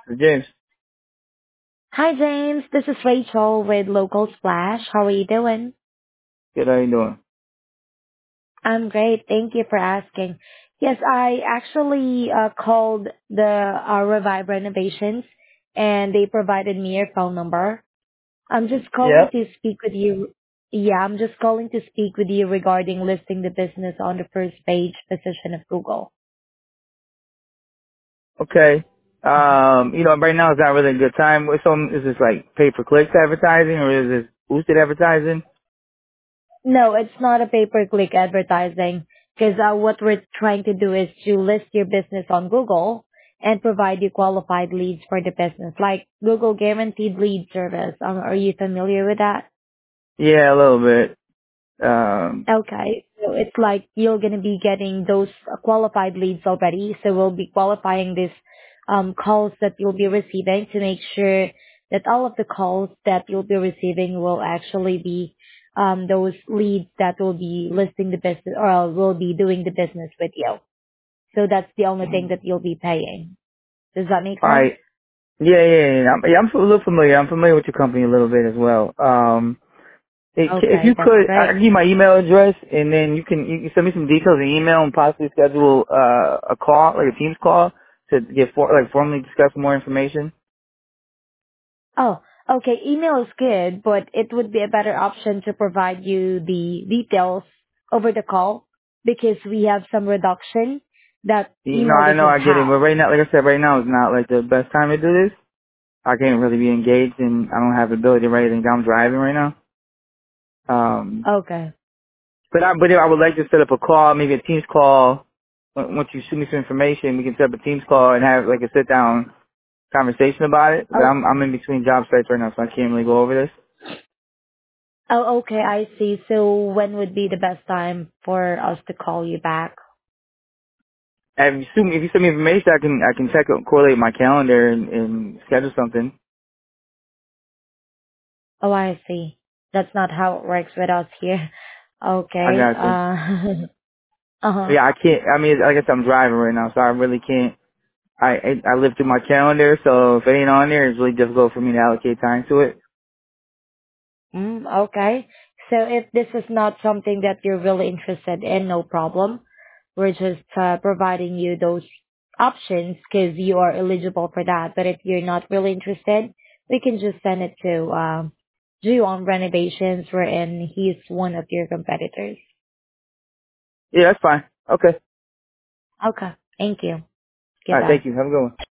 James, Hi, James. This is Rachel with Local Splash. How are you doing? good. How you doing? I'm great. Thank you for asking. Yes, I actually called the Revive Renovations, and they provided me your phone number. I'm just calling Yep. to speak with you. Yeah, I'm just calling to speak with you regarding listing the business on the first page position of Google. Okay. Right now it's not really a good time. Is this like pay per clicks advertising or is this boosted advertising? No, it's not a pay-per-click advertising because what we're trying to do is to list your business on Google and provide you qualified leads for the business, like Google Guaranteed Lead Service. Are you familiar with that? Yeah, a little bit. Okay. So it's like you're going to be getting those qualified leads already. So we'll be qualifying these calls that you'll be receiving to make sure that all of the calls that you'll be receiving will actually be those leads that will be listing the business or will be doing the business with you. So that's the only thing that you'll be paying. Does that make All sense? right. I'm a little familiar. I'm familiar with your company a little bit as well. If Okay, you that's could, I great. can give you my email address, and then you can send me some details in email and possibly schedule a call, like a Teams call, to formally discuss more information. Oh, okay. Email is good, but it would be a better option to provide you the details over the call because we have some reduction that email I know, doesn't I get it, have. but right now, like I said, right now is not like the best time to do this. I can't really be engaged, and I don't have the ability to write anything down. I'm driving right now. Okay. But I would like to set up a call, maybe a Teams call. Once you shoot me some information, we can set up a Teams call and have like a sit down conversation about it. But Oh, I'm in between job sites right now, so I can't really go over this. oh, okay. I see. So when would be the best time for us to call you back? And if you send me information, I can check correlate my calendar and schedule something. Oh, I see. That's not how it works with us here. I Okay. got you. Uh-huh. Yeah, I can't. I mean, like I said, I'm driving right now, so I really can't. I live through my calendar, so if it ain't on there, it's really difficult for me to allocate time to it. Okay. So if this is not something that you're really interested in, no problem. We're just providing you those options because you are eligible for that. But if you're not really interested, we can just send it to Gio on renovations, wherein he's one of your competitors. Yeah, that's fine. Okay. Okay. Thank you. All right. Goodbye. Thank you. Have a good one.